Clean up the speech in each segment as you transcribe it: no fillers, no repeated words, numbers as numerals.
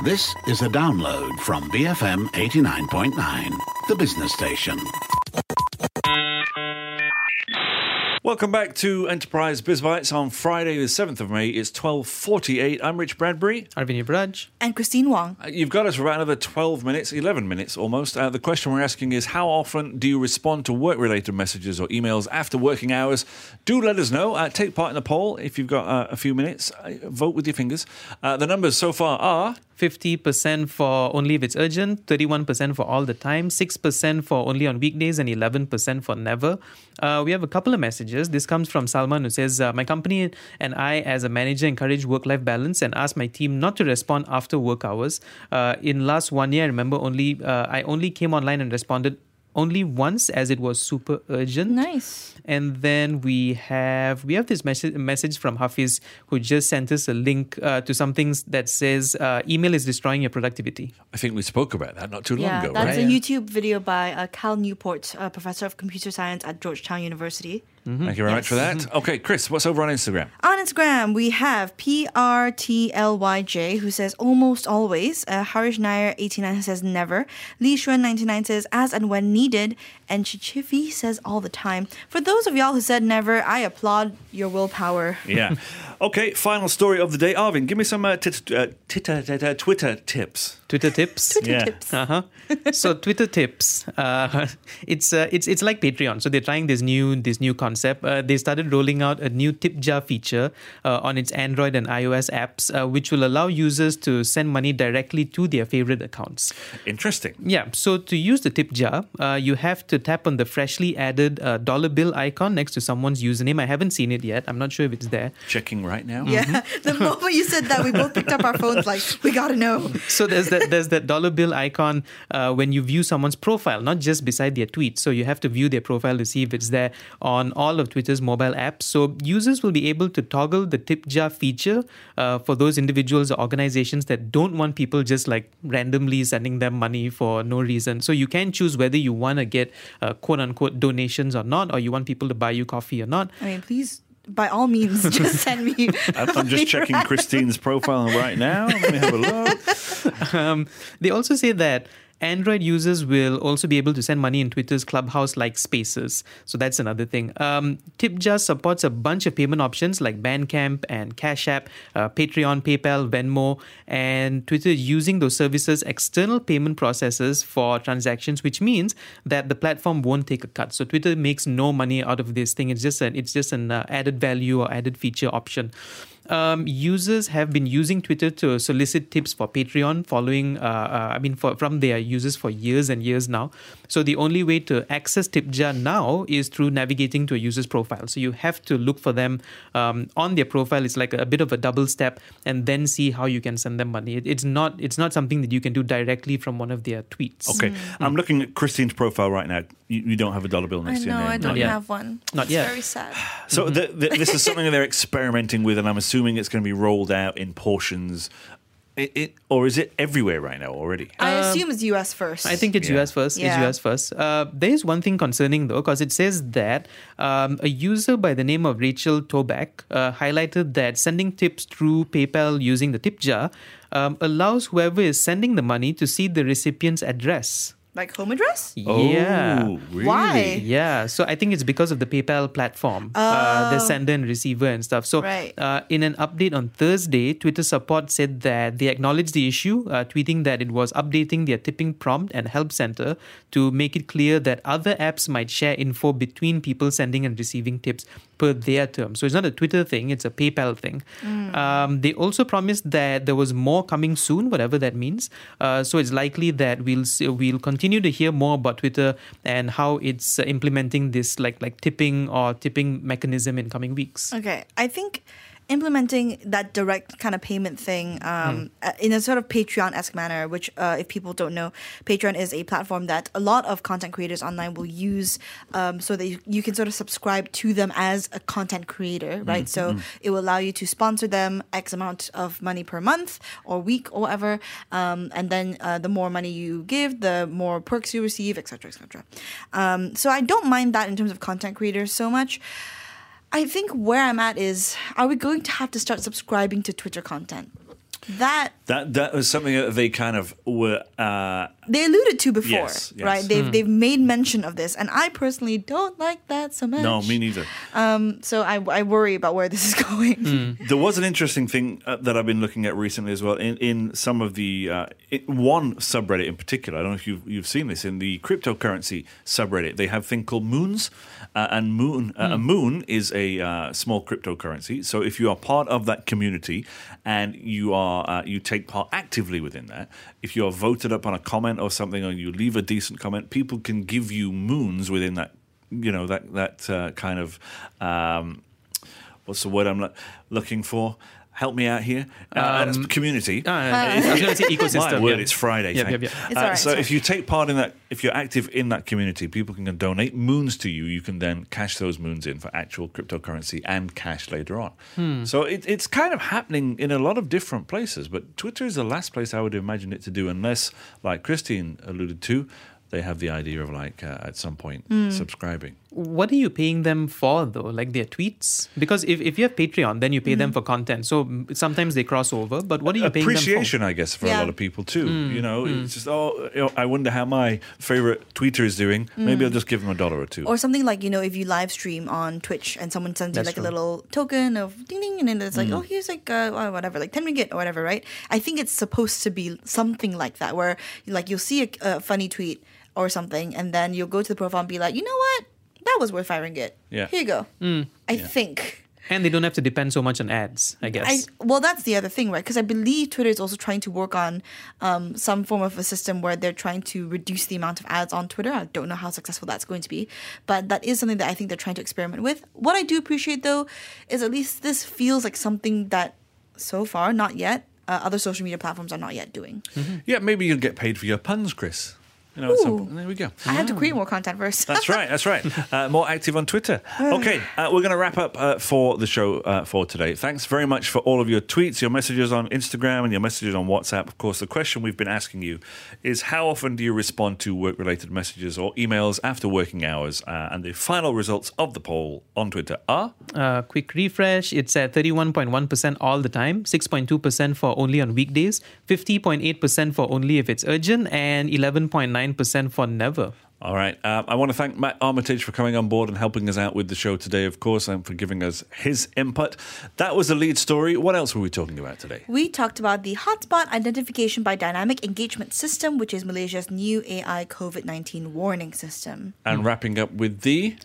This is a download from BFM 89.9, the business station. Welcome back to Enterprise BizBytes on Friday the 7th of May. It's 12:48. I'm Rich Bradbury. Arvind Braj. And Christine Wong. You've got us for about another 12 minutes, 11 minutes almost. The question we're asking is, how often do you respond to work-related messages or emails after working hours? Do let us know. Take part in the poll if you've got a few minutes. Vote with your fingers. The numbers so far are... 50% for only if it's urgent, 31% for all the time, 6% for only on weekdays, and 11% for never. We have a couple of messages. This comes from Salman, who says, my company and I, as a manager, encourage work-life balance and ask my team not to respond after work hours. In last 1 year, I remember I only came online and responded only once, as it was super urgent. Nice. And then we have this message from Hafiz, who just sent us a link to something that says email is destroying your productivity. I think we spoke about that not too long ago, that's right? a YouTube video by Cal Newport, professor of computer science at Georgetown University. Mm-hmm. Thank you very much for that. Okay, Chris, what's over on Instagram? On Instagram, we have PRTLYJ, who says almost always. Harish Nair 89 says never. Lee Xuan 99 says as and when needed. And Chichifi says all the time. For those of y'all who said never, I applaud your willpower. Yeah. Okay, final story of the day. Arvind, give me some Twitter tips. Twitter tips? Twitter tips. Uh-huh. So Twitter tips. It's like Patreon. So they're trying this new concept. They started rolling out a new tip jar feature on its Android and iOS apps, which will allow users to send money directly to their favorite accounts. Interesting. Yeah. So to use the tip jar, you have to tap on the freshly added dollar bill icon next to someone's username. I haven't seen it yet. I'm not sure if it's there. Checking right now. Yeah. The moment you said that, we both picked up our phones like, we gotta know. So there's that dollar bill icon when you view someone's profile, not just beside their tweet. So you have to view their profile to see if it's there on all of Twitter's mobile apps. So users will be able to toggle the tip jar feature for those individuals or organizations that don't want people just like randomly sending them money for no reason. So you can choose whether you want to get quote unquote donations or not, or you want people to buy you coffee or not. I mean, please, by all means, just send me. I'm just checking Christine's profile right now. Let me have a look. They also say that Android users will also be able to send money in Twitter's Clubhouse-like spaces. So that's another thing. TipJar supports a bunch of payment options like Bandcamp and Cash App, Patreon, PayPal, Venmo, and Twitter is using those services external payment processors for transactions, which means that the platform won't take a cut. So Twitter makes no money out of this thing. It's just an added value or added feature option. Users have been using Twitter to solicit tips for Patreon from their users for years and years now. So the only way to access TipJar now is through navigating to a user's profile. So you have to look for them on their profile. It's like a bit of a double step and then see how you can send them money. It's not something that you can do directly from one of their tweets. Okay. I'm looking at Christine's profile right now. You don't have a dollar bill next to your name. I don't have one. Not yet. It's very sad. So this is something that they're experimenting with, and I'm assuming it's going to be rolled out in portions. Or is it everywhere right now already? I assume it's US first. I think it's US first. Yeah. It's US first. There is one thing concerning though, because it says that a user by the name of Rachel Toback highlighted that sending tips through PayPal using the tip jar allows whoever is sending the money to see the recipient's address. Like home address? Yeah. Oh, really? Why? Yeah, so I think it's because of the PayPal platform, the sender and receiver and stuff. So Right. In an update on Thursday, Twitter support said that they acknowledged the issue, tweeting that it was updating their tipping prompt and help center to make it clear that other apps might share info between people sending and receiving tips per their terms. So it's not a Twitter thing, it's a PayPal thing. They also promised that there was more coming soon, whatever that means. So it's likely that we'll continue to hear more about Twitter and how it's implementing this like tipping mechanism in coming weeks. Okay, I think implementing that direct kind of payment thing in a sort of Patreon-esque manner, which if people don't know, Patreon is a platform that a lot of content creators online will use so that you can sort of subscribe to them as a content creator, right? So it will allow you to sponsor them X amount of money per month or week or whatever, and then the more money you give, the more perks you receive, etc., etc. So I don't mind that in terms of content creators so much. I think where I'm at is, are we going to have to start subscribing to Twitter content? That That was something that they kind of were. they alluded to before, Yes. right? They've made mention of this, and I personally don't like that so much. No, me neither. So I worry about where this is going. There was an interesting thing that I've been looking at recently as well. In some of the one subreddit in particular, I don't know if you've seen this in the cryptocurrency subreddit. They have a thing called moons, and a moon is a small cryptocurrency. So if you are part of that community and you take part actively within that, if you are voted up on a comment or something, or you leave a decent comment, people can give you moons within that. That kind of what's the word I'm looking for? Help me out here. Community. I was going to say ecosystem. My word, yeah. it's Friday. Yep, thank- yep, yep. It's all right, so it's if you take part in that, if you're active in that community, people can donate moons to you. You can then cash those moons in for actual cryptocurrency and cash later on. So it's kind of happening in a lot of different places. But Twitter is the last place I would imagine it to do, unless, like Christine alluded to, they have the idea of at some point subscribing. What are you paying them for, though? Like their tweets? Because if you have Patreon, then you pay them for content. So sometimes they cross over. But what are you paying them for? Appreciation, I guess, for a Yeah. lot of people too. It's just I wonder how my favorite tweeter is doing. Maybe I'll just give him $1 or $2. Or something like, if you live stream on Twitch and someone sends you That's like true. a little token of ding ding, and then it's like, oh, here's like whatever, like 10 ringgit or whatever, right? I think it's supposed to be something like that, where like you'll see a funny tweet or something, and then you'll go to the profile and be like, you know what? That was worth 5 ringgit. Yeah. Here you go. I think. And they don't have to depend so much on ads, I guess. Well, that's the other thing, right? Because I believe Twitter is also trying to work on some form of a system where they're trying to reduce the amount of ads on Twitter. I don't know how successful that's going to be, but that is something that I think they're trying to experiment with. What I do appreciate, though, is at least this feels like something that so far, not yet, other social media platforms are not yet doing. Yeah, maybe you'll get paid for your puns, Chris. Ooh. There we go. I have to create more content first. That's right. More active on Twitter. Okay, we're going to wrap up for the show for today. Thanks very much for all of your tweets, your messages on Instagram, and your messages on WhatsApp. Of course, the question we've been asking you is how often do you respond to work-related messages or emails after working hours? And the final results of the poll on Twitter are... Quick refresh. It's at 31.1% all the time, 6.2% for only on weekdays, 50.8% for only if it's urgent, and 11.9% for never. All right. I want to thank Matt Armitage for coming on board and helping us out with the show today, of course, and for giving us his input. That was the lead story. What else were we talking about today? We talked about the Hotspot Identification by Dynamic Engagement System, which is Malaysia's new AI COVID-19 warning system. And wrapping up with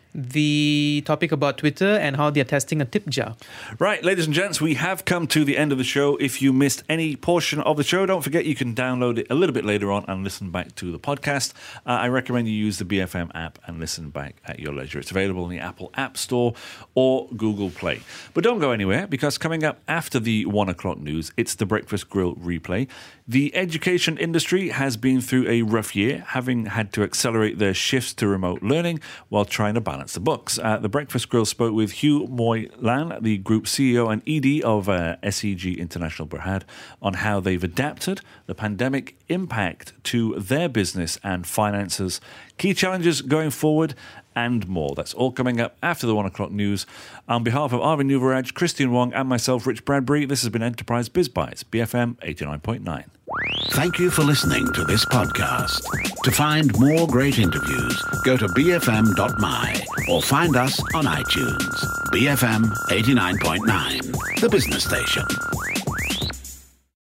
the topic about Twitter and how they're testing a tip jar. Right, ladies and gents, we have come to the end of the show. If you missed any portion of the show, don't forget you can download it a little bit later on and listen back to the podcast. I recommend you use the BFM app and listen back at your leisure. It's available in the Apple App Store or Google Play. But don't go anywhere, because coming up after the 1 o'clock news, it's the Breakfast Grill replay. The education industry has been through a rough year, having had to accelerate their shifts to remote learning while trying to balance the books. The Breakfast Grill spoke with Hugh Moy Lan, the group CEO and ED of SEG International Berhad, on how they've adapted the pandemic impact to their business and finances, key challenges going forward, and more. That's all coming up after the 1 o'clock news. On behalf of Arvin Nuvaraj, Christian Wong, and myself, Rich Bradbury, this has been Enterprise Biz Bites, BFM 89.9. Thank you for listening to this podcast. To find more great interviews, go to bfm.my or find us on iTunes. BFM 89.9, the business station.